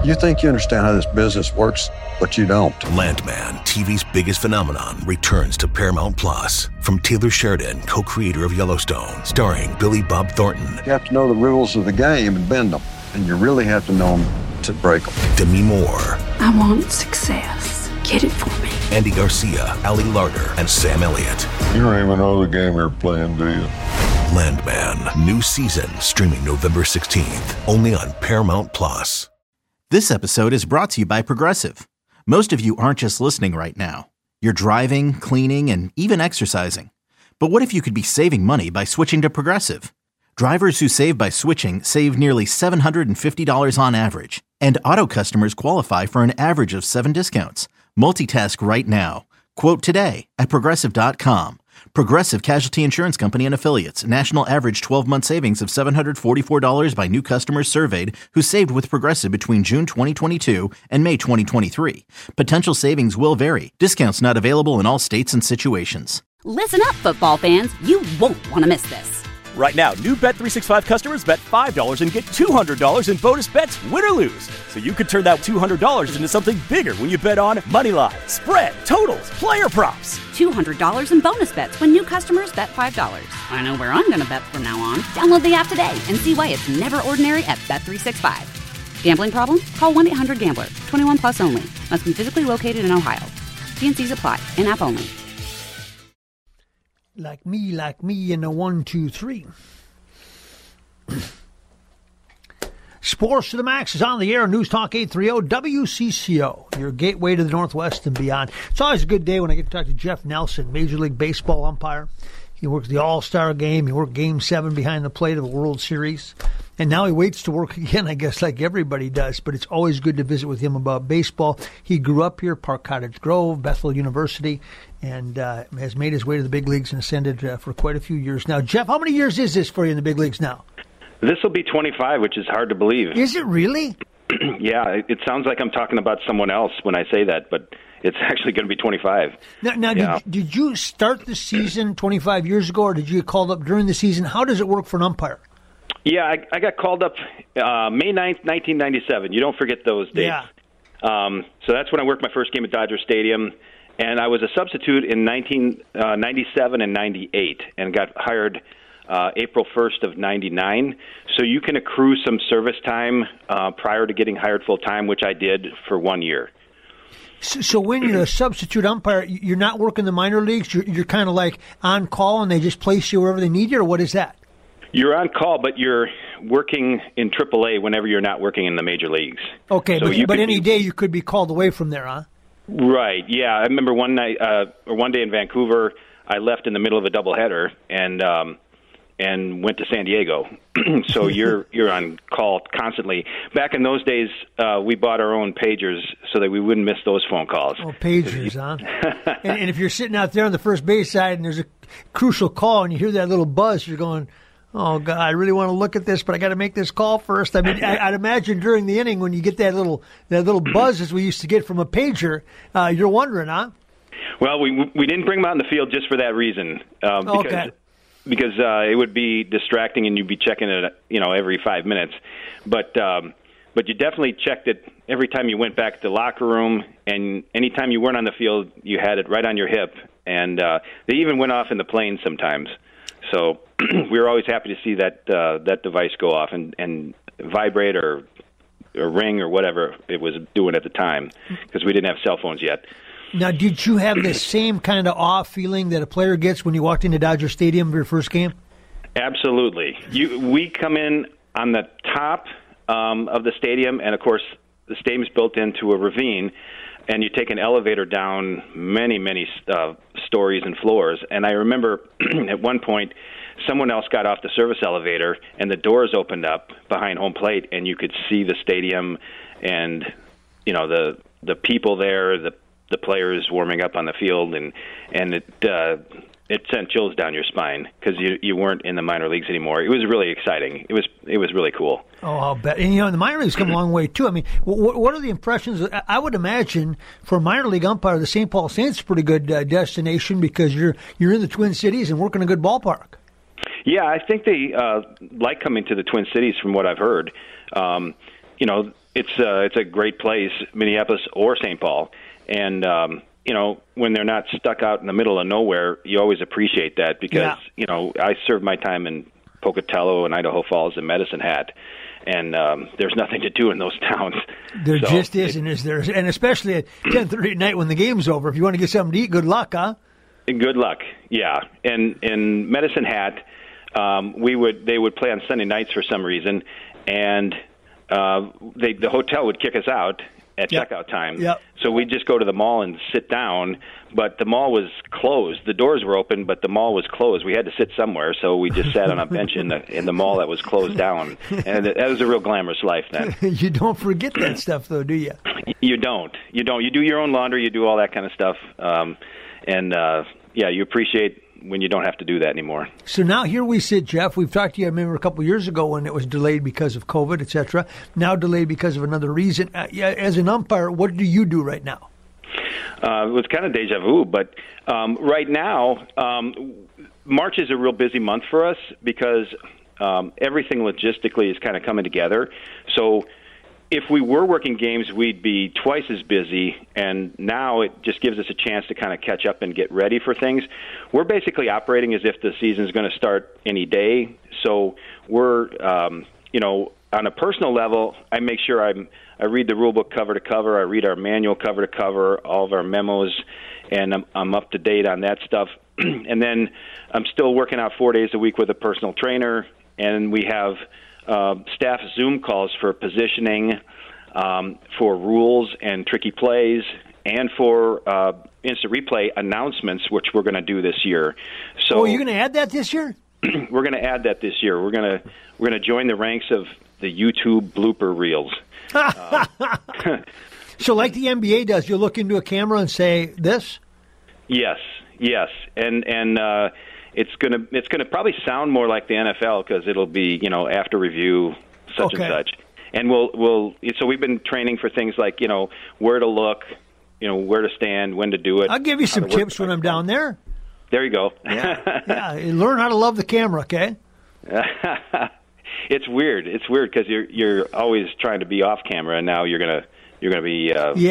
You think you understand how this business works, but you don't. Landman, TV's biggest phenomenon, returns to Paramount Plus. From Taylor Sheridan, co-creator of Yellowstone, starring Billy Bob Thornton. You have to know the rules of the game and bend them, and you really have to know them to break them. Demi Moore. I want success. Get it for me. Andy Garcia, Ali Larter, and Sam Elliott. You don't even know the game you're playing, do you? Landman, new season, streaming November 16th, only on Paramount Plus. This episode is brought to you by Progressive. Most of you aren't just listening right now. You're driving, cleaning, and even exercising. But what if you could be saving money by switching to Progressive? Drivers who save by switching save nearly $750 on average. And auto customers qualify for an average of 7 discounts. Multitask right now. Quote today at Progressive.com. Progressive Casualty Insurance Company and Affiliates. National average 12-month savings of $744 by new customers surveyed who saved with Progressive between June 2022 and May 2023. Potential savings will vary. Discounts not available in all states and situations. Listen up, football fans. You won't want to miss this. Right now, new Bet365 customers bet $5 and get $200 in bonus bets, win or lose. So you could turn that $200 into something bigger when you bet on moneyline, spread, totals, player props. $200 in bonus bets when new customers bet $5. I know where I'm going to bet from now on. Download the app today and see why it's never ordinary at Bet365. Gambling problem? Call 1-800-GAMBLER. 21 plus only. Must be physically located in Ohio. T&Cs apply. In-app only. Like me, in a 1, 2, 3. Sports to the Max is on the air. News Talk 830 WCCO, your gateway to the Northwest and beyond. It's always a good day when I get to talk to Jeff Nelson, Major League Baseball umpire. He worked the All-Star game. He worked Game 7 behind the plate of the World Series. And now he waits to work again, I guess, like everybody does. But it's always good to visit with him about baseball. He grew up here, Park Cottage Grove, Bethel University, and has made his way to the big leagues and ascended for quite a few years now. Jeff, how many years is this for you in the big leagues now? This will be 25, which is hard to believe. Is it really? Yeah, it sounds like I'm talking about someone else when I say that, but it's actually going to be 25. Now yeah. Did you start the season 25 years ago, or did you get called up during the season? How does it work for an umpire? Yeah, I got called up May 9th, 1997. You don't forget those dates. Yeah. So that's when I worked my first game at Dodger Stadium, and I was a substitute in 1997 and 98, and got hired April 1st of 99. So you can accrue some service time prior to getting hired full-time, which I did for 1 year. So when you're a substitute umpire, you're not working the minor leagues? You're kind of like on call and they just place you wherever they need you, or what is that? You're on call, but you're working in AAA whenever you're not working in the major leagues. Okay, so but any day you could be called away from there, huh? Right, yeah. I remember one day in Vancouver, I left in the middle of a doubleheader and went to San Diego. So you're on call constantly. Back in those days, we bought our own pagers so that we wouldn't miss those phone calls. Oh, pagers, huh? and if you're sitting out there on the first base side and there's a crucial call and you hear that little buzz, you're going, oh, God, I really want to look at this, but I got to make this call first. I mean, I'd imagine during the inning when you get that little buzz as we used to get from a pager, you're wondering, huh? Well, we didn't bring them out in the field just for that reason. Because it would be distracting and you'd be checking it, every 5 minutes. But you definitely checked it every time you went back to the locker room, and anytime you weren't on the field, you had it right on your hip. And they even went off in the plane sometimes. So we were always happy to see that device go off and vibrate or ring or whatever it was doing at the time, because we didn't have cell phones yet. Now, did you have the same kind of awe feeling that a player gets when you walked into Dodger Stadium for your first game? Absolutely. We come in on the top of the stadium, and, of course, the stadium's built into a ravine, and you take an elevator down many, many stories and floors. And I remember at one point someone else got off the service elevator, and the doors opened up behind home plate, and you could see the stadium and, the people there, the players warming up on the field, and it sent chills down your spine because you weren't in the minor leagues anymore. It was really exciting. It was really cool. Oh, I'll bet. And the minor leagues come a long way too. I mean, what are the impressions? I would imagine for a minor league umpire, the St. Paul Saints is a pretty good destination because you're in the Twin Cities and working a good ballpark. Yeah, I think they like coming to the Twin Cities from what I've heard. it's a great place, Minneapolis or St. Paul, and when they're not stuck out in the middle of nowhere, you always appreciate that because I served my time in Pocatello and Idaho Falls and Medicine Hat, and there's nothing to do in those towns. There just isn't, is there? And especially at 10:30 at night when the game's over. If you want to get something to eat, good luck, huh? Good luck, yeah. And in Medicine Hat, they would play on Sunday nights for some reason, and the hotel would kick us out at checkout time. Yep. So we'd just go to the mall and sit down, but the mall was closed. The doors were open, but the mall was closed. We had to sit somewhere, so we just sat on a bench in the mall that was closed down. And that was a real glamorous life then. You don't forget that stuff, though, do you? You don't. You do your own laundry. You do all that kind of stuff. You appreciate when you don't have to do that anymore. So now here we sit, Jeff. We've talked to you, I remember, a couple of years ago when it was delayed because of COVID, et cetera. Now delayed because of another reason. As an umpire, what do you do right now? It was kind of deja vu, but right now, March is a real busy month for us because everything logistically is kind of coming together. So if we were working games, we'd be twice as busy, and now it just gives us a chance to kind of catch up and get ready for things. We're basically operating as if the season's going to start any day. So we're, on a personal level, I make sure I read the rule book cover to cover. I read our manual cover to cover, all of our memos, and I'm up to date on that stuff. And then I'm still working out 4 days a week with a personal trainer, and we have staff Zoom calls for positioning, for rules and tricky plays, and for instant replay announcements, which we're going to do this year. So, you're going to add that this year? We're going to add that this year. We're going to join the ranks of the YouTube blooper reels. So, like the NBA does, you look into a camera and say this? Yes, and it's gonna probably sound more like the NFL because it'll be after review such and such, and so we've been training for things like where to look, where to stand, when to do it. I'll give you some tips when I'm down there. There you go. Yeah, learn how to love the camera, okay? It's weird because you're always trying to be off camera, and now you're gonna be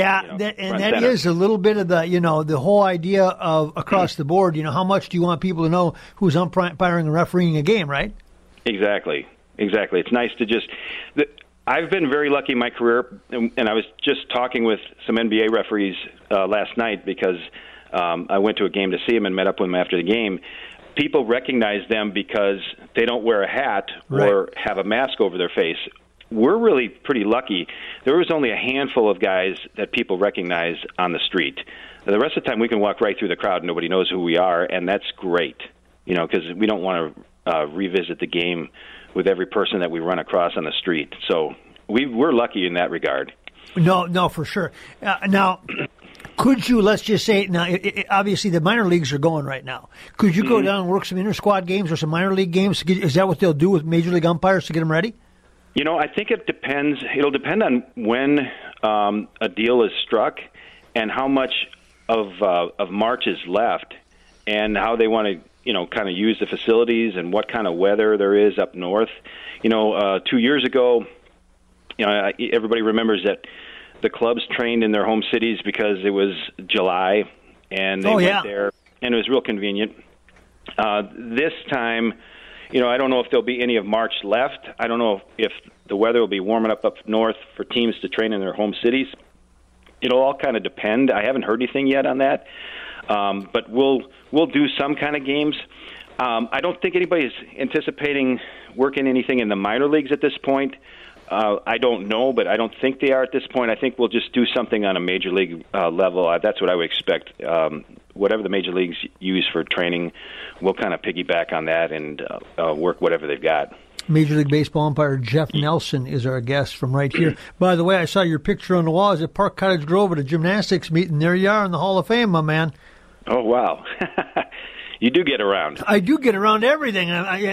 that is a little bit of the whole idea of across the board. How much do you want people to know who's umpiring and refereeing a game, right? Exactly. It's nice to just. I've been very lucky in my career, and I was just talking with some NBA referees last night because I went to a game to see them and met up with them after the game. People recognize them because they don't wear a hat or have a mask over their face. We're really pretty lucky. There was only a handful of guys that people recognize on the street. The rest of the time, we can walk right through the crowd and nobody knows who we are, and that's great, because we don't want to revisit the game with every person that we run across on the street. So we're lucky in that regard. No, for sure. Now, could you, let's just say, now, obviously the minor leagues are going right now. Could you go down and work some inter-squad games or some minor league games? Is that what they'll do with major league umpires to get them ready? I think it depends. It'll depend on when a deal is struck and how much of March is left and how they want to, kind of use the facilities and what kind of weather there is up north. 2 years ago, everybody remembers that the clubs trained in their home cities because it was July and they went there, and it was real convenient. This time, I don't know if there'll be any of March left. I don't know if the weather will be warming up north for teams to train in their home cities. It'll all kind of depend. I haven't heard anything yet on that, but we'll do some kind of games. I don't think anybody's anticipating working anything in the minor leagues at this point. I don't know, but I don't think they are at this point. I think we'll just do something on a major league level. That's what I would expect. Whatever the major leagues use for training, we'll kind of piggyback on that and work whatever they've got. Major League Baseball umpire Jeff Nelson is our guest from right here. By the way, I saw your picture on the wall. Is at Park Cottage Grove at a gymnastics meeting. There you are in the Hall of Fame, my man. Oh, wow. You do get around. I do get around everything.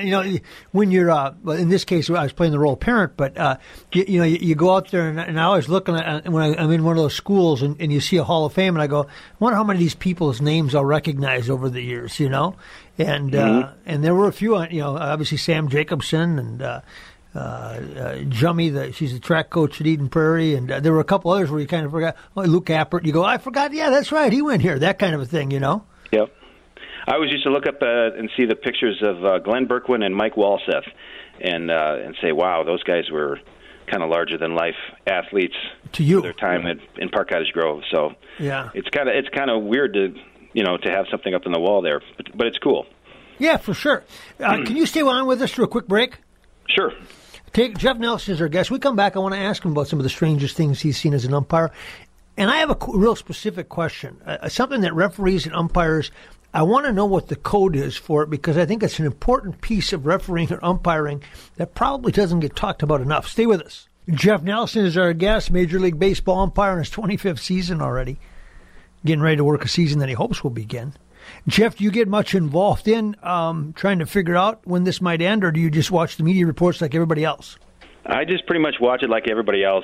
When you're, in this case, I was playing the role of parent, but, you go out there, and I always look at when I'm in one of those schools and you see a Hall of Fame, and I go, I wonder how many of these people's names I'll recognize over the years, And there were a few, obviously Sam Jacobson and Jummy, she's the track coach at Eden Prairie, and there were a couple others where you kind of forgot. Oh, Luke Appert, you go, I forgot. Yeah, that's right, he went here. That kind of a thing, you know. Yep. I always used to look up and see the pictures of Glenn Berkwin and Mike Walseth, and say, wow, those guys were kind of larger than life athletes to you for their time in Park Cottage Grove. So yeah, it's kind of weird to have something up on the wall there, but it's cool. Yeah, for sure. Can you stay on with us for a quick break? Sure. Jeff Nelson is our guest. We come back, I want to ask him about some of the strangest things he's seen as an umpire. And I have a real specific question, something that referees and umpires, I want to know what the code is for it, because I think it's an important piece of refereeing or umpiring that probably doesn't get talked about enough. Stay with us. Jeff Nelson is our guest, Major League Baseball umpire in his 25th season already, getting ready to work a season that he hopes will begin. Jeff, do you get much involved in trying to figure out when this might end, or do you just watch the media reports like everybody else? I just pretty much watch it like everybody else.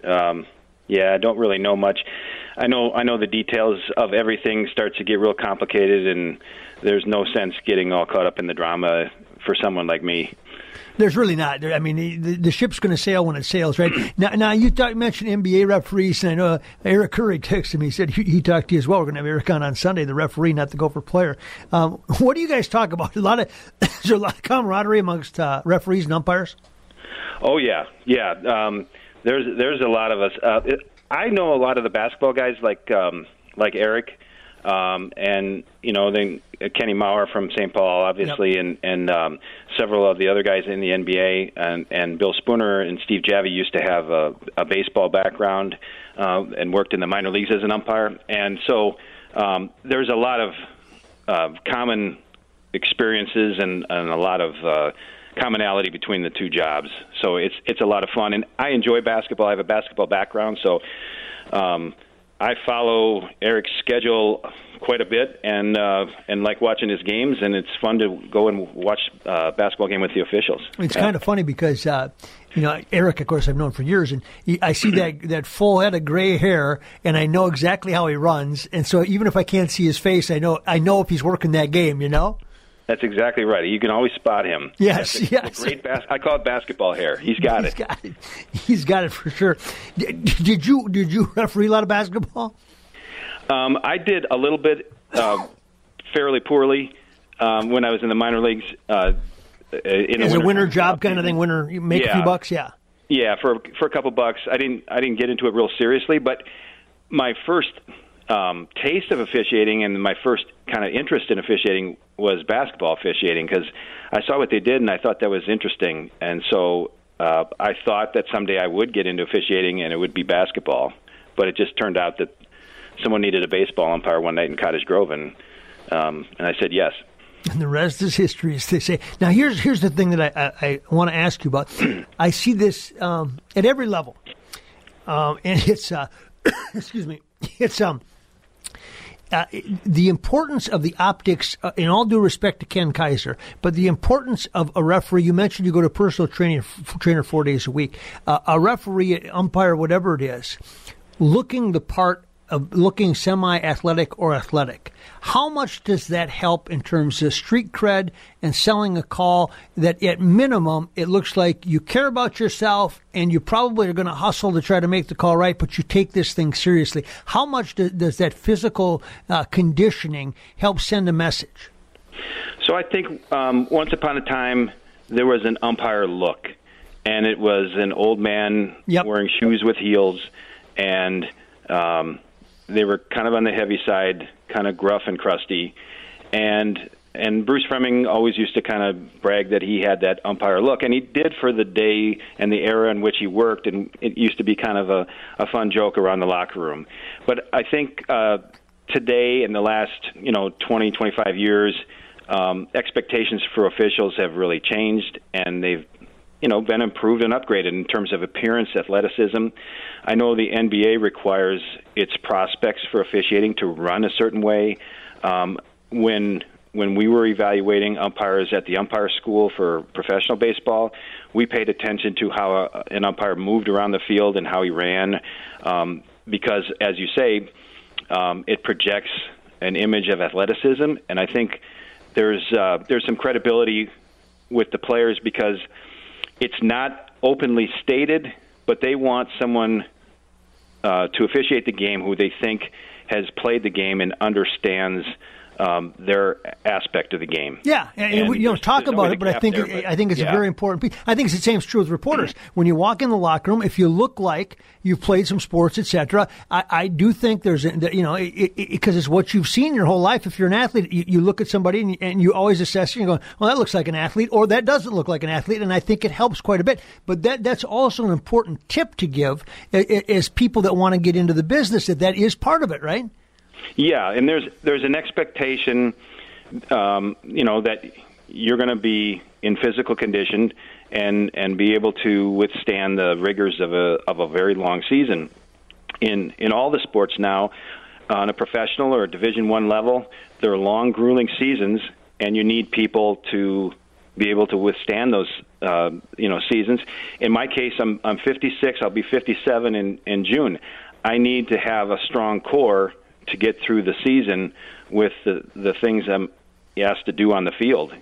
I don't really know much. I know the details of everything starts to get real complicated, and there's no sense getting all caught up in the drama for someone like me. There's really not. I mean, the ship's going to sail when it sails, right? Now you mentioned NBA referees, and I know Eric Curry texted me. He said he talked to you as well. We're going to have Eric on Sunday, the referee, not the Gopher player. What do you guys talk about? Is there a lot of camaraderie amongst referees and umpires? Oh, yeah. There's a lot of us. I know a lot of the basketball guys like Eric, and then Kenny Maurer from St. Paul, obviously, yep. and several of the other guys in the NBA, and Bill Spooner and Steve Javie used to have a baseball background and worked in the minor leagues as an umpire, and so there's a lot of common experiences and a lot of commonality between the two jobs. So it's a lot of fun, and I enjoy basketball. I have a basketball basketball background, so I follow Eric's schedule quite a bit, and like watching his games, and it's fun to go and watch a basketball game with the officials. It's kind of funny because Eric, of course, I've known for years, and I see that full head of gray hair, and I know exactly how he runs, and so even if I can't see his face, I know if he's working that game. That's exactly right. You can always spot him. Yes. Great I call it basketball hair. He's got it. He's got it for sure. Did you referee a lot of basketball? I did a little bit, fairly poorly, when I was in the minor leagues. As a winter job kind of thing, you make a few bucks, yeah. Yeah, for a couple bucks. I didn't get into it real seriously, but my first taste of officiating and my first kind of interest in officiating was basketball officiating, because I saw what they did and I thought that was interesting, and so I thought that someday I would get into officiating and it would be basketball, but it just turned out that someone needed a baseball umpire one night in Cottage Grove, and I said yes. And the rest is history, as they say. Now, here's the thing that I want to ask you about. I see this at every level, and it's excuse me, it's the importance of the optics, in all due respect to Ken Kaiser, but the importance of a referee. You mentioned you go to personal trainer 4 days a week. A referee, umpire, whatever it is, looking the part of looking semi-athletic or athletic. How much does that help in terms of street cred and selling a call that at minimum it looks like you care about yourself and you probably are going to hustle to try to make the call right, but you take this thing seriously? How much does that physical conditioning help send a message? So I think once upon a time there was an umpire look, and it was an old man wearing shoes with heels, and they were kind of on the heavy side, kind of gruff and crusty, and Bruce Fleming always used to kind of brag that he had that umpire look, and he did for the day and the era in which he worked, and it used to be kind of a fun joke around the locker room. But I think today, in the last 20, 25 years, expectations for officials have really changed, and they've been improved and upgraded in terms of appearance, athleticism. I know the NBA requires its prospects for officiating to run a certain way. When we were evaluating umpires at the umpire school for professional baseball, we paid attention to how an umpire moved around the field and how he ran, because, as you say, it projects an image of athleticism, and I think there's some credibility with the players, because it's not openly stated, but they want someone to officiate the game who they think has played the game and understands their aspect of the game. Yeah, and we don't talk about it, but I think it's a very important piece. I think it's the same is true with reporters. When you walk in the locker room, if you look like you've played some sports, etc., I do think there's because it's what you've seen your whole life. If you're an athlete, you look at somebody and you always assess. You go, well, that looks like an athlete, or that doesn't look like an athlete, and I think it helps quite a bit. But that's also an important tip to give as people that want to get into the business. That is part of it, right? Yeah, and there's an expectation, that you're going to be in physical condition and be able to withstand the rigors of a very long season. In all the sports now, on a professional or a Division I level, there are long, grueling seasons, and you need people to be able to withstand those seasons. In my case, I'm 56. I'll be 57 in June. I need to have a strong core to get through the season with the things I'm asked to do on the field,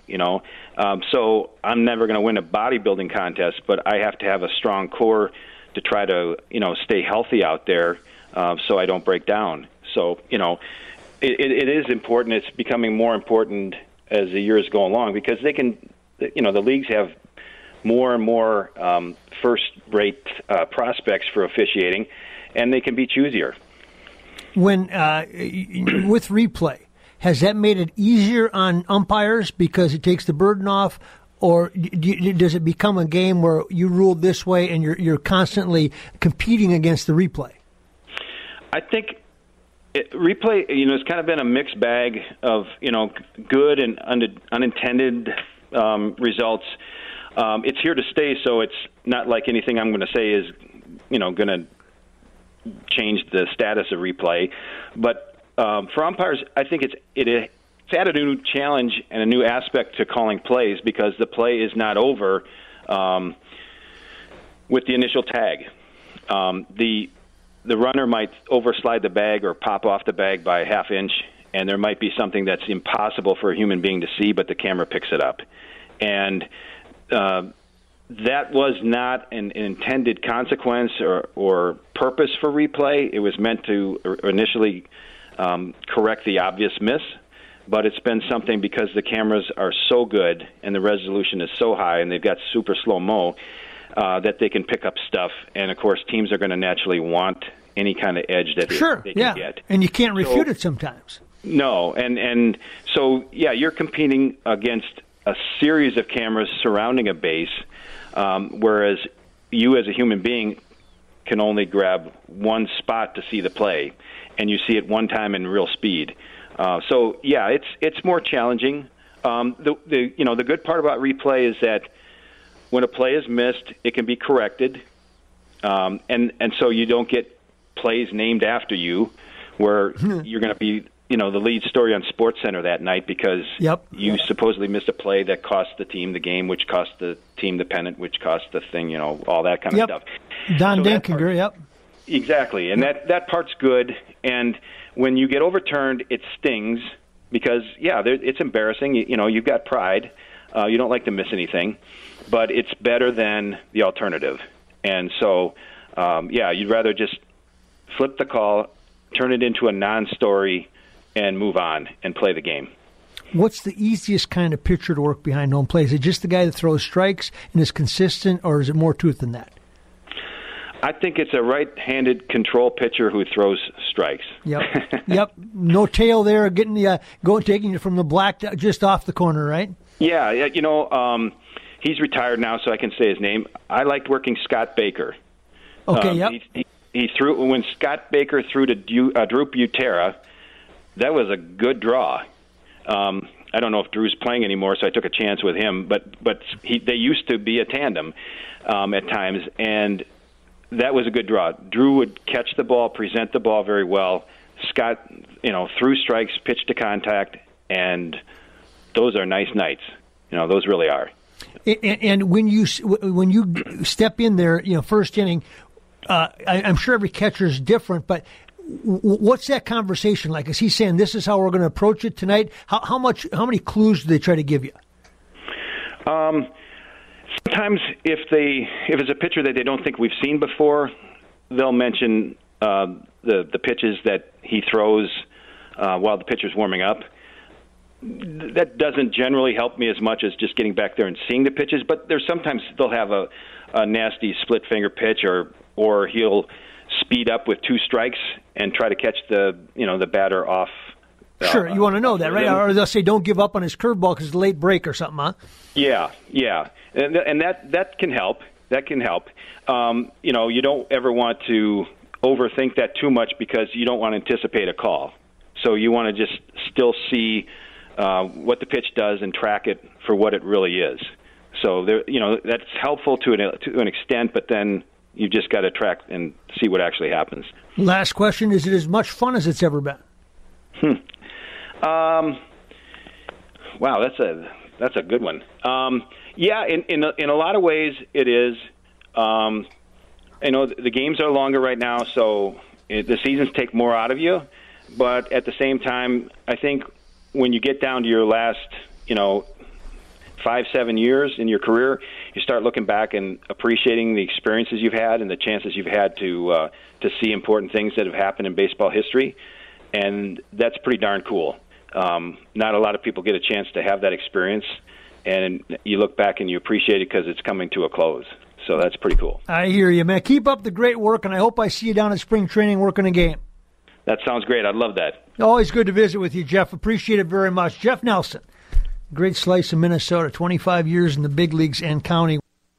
So I'm never going to win a bodybuilding contest, but I have to have a strong core to try to, stay healthy out there so I don't break down. So, it is important. It's becoming more important as the years go along because they can, the leagues have more and more first-rate prospects for officiating, and they can be choosier. When with replay, has that made it easier on umpires because it takes the burden off, or does it become a game where you ruled this way and you're constantly competing against the replay? I think replay, it's kind of been a mixed bag of good and unintended results. It's here to stay, so it's not like anything I'm going to say is going to change the status of replay, but for umpires, I think it's added a new challenge and a new aspect to calling plays because the play is not over with the initial tag. The runner might overslide the bag or pop off the bag by a half inch, and there might be something that's impossible for a human being to see, but the camera picks it up, and that was not an intended consequence or purpose for replay. It was meant to initially correct the obvious miss, but it's been something because the cameras are so good and the resolution is so high and they've got super slow-mo that they can pick up stuff. And, of course, teams are going to naturally want any kind of edge that they can get. And you can't refute it sometimes. No, and so, you're competing against a series of cameras surrounding a base, whereas you as a human being can only grab one spot to see the play, and you see it one time in real speed. It's more challenging. The good part about replay is that when a play is missed, it can be corrected, and so you don't get plays named after you, where you're going to be the lead story on SportsCenter that night because you supposedly missed a play that cost the team the game, which cost the team the pennant, which cost the thing, all that kind of stuff. Don Denkinger, Exactly, and that part's good. And when you get overturned, it stings because, it's embarrassing. You've got pride. You don't like to miss anything, but it's better than the alternative. And so, you'd rather just flip the call, turn it into a non-story, and move on and play the game. What's the easiest kind of pitcher to work behind home plate? Is it just the guy that throws strikes and is consistent, or is it more to it than that? I think it's a right-handed control pitcher who throws strikes. Yep. No tail there, taking you from the black just off the corner, right? Yeah. He's retired now, so I can say his name. I liked working Scott Baker. Okay. He threw when Scott Baker threw to Drew Butera. That was a good draw. I don't know if Drew's playing anymore, so I took a chance with him. But they used to be a tandem at times, and that was a good draw. Drew would catch the ball, present the ball very well. Scott, threw strikes, pitched to contact, and those are nice nights. Those really are. And when you step in there, first inning, I'm sure every catcher is different, but what's that conversation like? Is he saying this is how we're going to approach it tonight? How many clues do they try to give you? Sometimes if it's a pitcher that they don't think we've seen before, they'll mention the pitches that he throws while the pitcher's warming up. That doesn't generally help me as much as just getting back there and seeing the pitches, but there's sometimes they'll have a nasty split finger pitch, or he'll speed up with 2 strikes and try to catch the batter off. Sure, you want to know that, right? Or they'll say don't give up on his curveball because it's a late break or something, huh? Yeah, and that can help. That can help. You don't ever want to overthink that too much because you don't want to anticipate a call. So you want to just still see what the pitch does and track it for what it really is. So that's helpful to an extent, but then you just got to track and see what actually happens. Last question: is it as much fun as it's ever been? Wow, that's a good one. Yeah, in a lot of ways it is. The games are longer right now, so the seasons take more out of you. But at the same time, I think when you get down to your last, 5-7 years in your career, you start looking back and appreciating the experiences you've had and the chances you've had to see important things that have happened in baseball history, and that's pretty darn cool. Not a lot of people get a chance to have that experience, and you look back and you appreciate it because it's coming to a close. So that's pretty cool. I hear you, man. Keep up the great work, and I hope I see you down at spring training working a game. That sounds great. I'd love that. Always good to visit with you, Jeff. Appreciate it very much. Jeff Nelson, great slice of Minnesota, 25 years in the big leagues and county.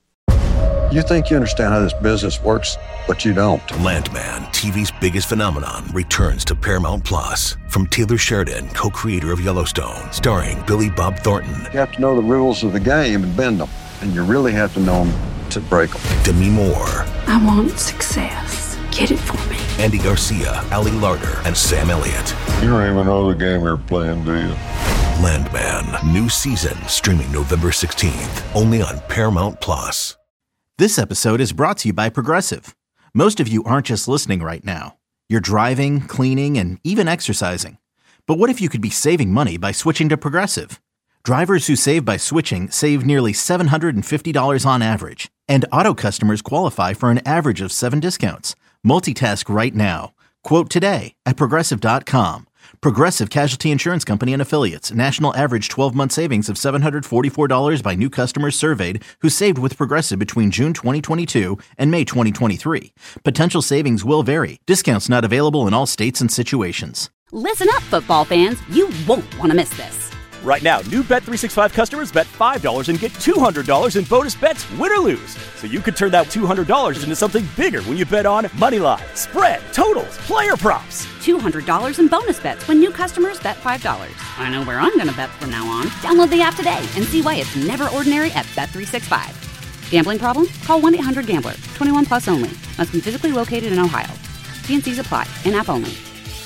You think you understand how this business works, but you don't. Landman, TV's biggest phenomenon, returns to Paramount Plus. From Taylor Sheridan, co-creator of Yellowstone, starring Billy Bob Thornton. You have to know the rules of the game and bend them, and you really have to know them to break them. Demi Moore. I want success. Get it for me. Andy Garcia, Ali Larter, and Sam Elliott. You don't even know the game you're playing, do you? Landman, new season, streaming November 16th, only on Paramount Plus. This episode is brought to you by Progressive. Most of you aren't just listening right now. You're driving, cleaning, and even exercising. But what if you could be saving money by switching to Progressive? Drivers who save by switching save nearly $750 on average. And auto customers qualify for an average of 7 discounts. Multitask right now. Quote today at Progressive.com. Progressive Casualty Insurance Company and Affiliates. National average 12-month savings of $744 by new customers surveyed who saved with Progressive between June 2022 and May 2023. Potential savings will vary. Discounts not available in all states and situations. Listen up, football fans. You won't want to miss this. Right now, new Bet365 customers bet $5 and get $200 in bonus bets, win or lose. So you could turn that $200 into something bigger when you bet on moneyline, spread, totals, player props. $200 in bonus bets when new customers bet $5. I know where I'm going to bet from now on. Download the app today and see why it's never ordinary at Bet365. Gambling problem? Call 1-800-GAMBLER. 21 plus only. Must be physically located in Ohio. T&Cs apply. In-app only.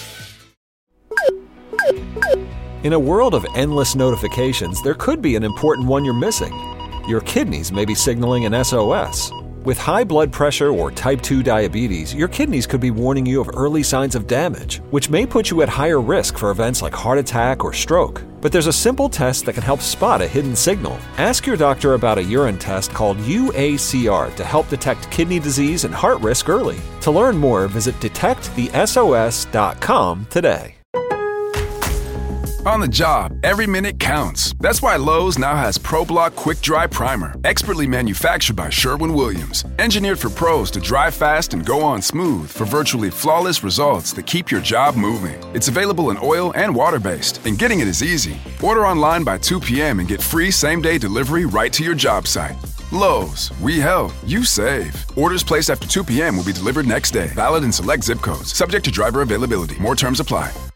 In a world of endless notifications, there could be an important one you're missing. Your kidneys may be signaling an SOS. With high blood pressure or type 2 diabetes, your kidneys could be warning you of early signs of damage, which may put you at higher risk for events like heart attack or stroke. But there's a simple test that can help spot a hidden signal. Ask your doctor about a urine test called UACR to help detect kidney disease and heart risk early. To learn more, visit detectthesos.com today. On the job, every minute counts. That's why Lowe's now has ProBlock Quick Dry Primer, expertly manufactured by Sherwin-Williams. Engineered for pros to dry fast and go on smooth for virtually flawless results that keep your job moving. It's available in oil and water-based, and getting it is easy. Order online by 2 p.m. and get free same-day delivery right to your job site. Lowe's, we help, you save. Orders placed after 2 p.m. will be delivered next day. Valid in select zip codes. Subject to driver availability. More terms apply.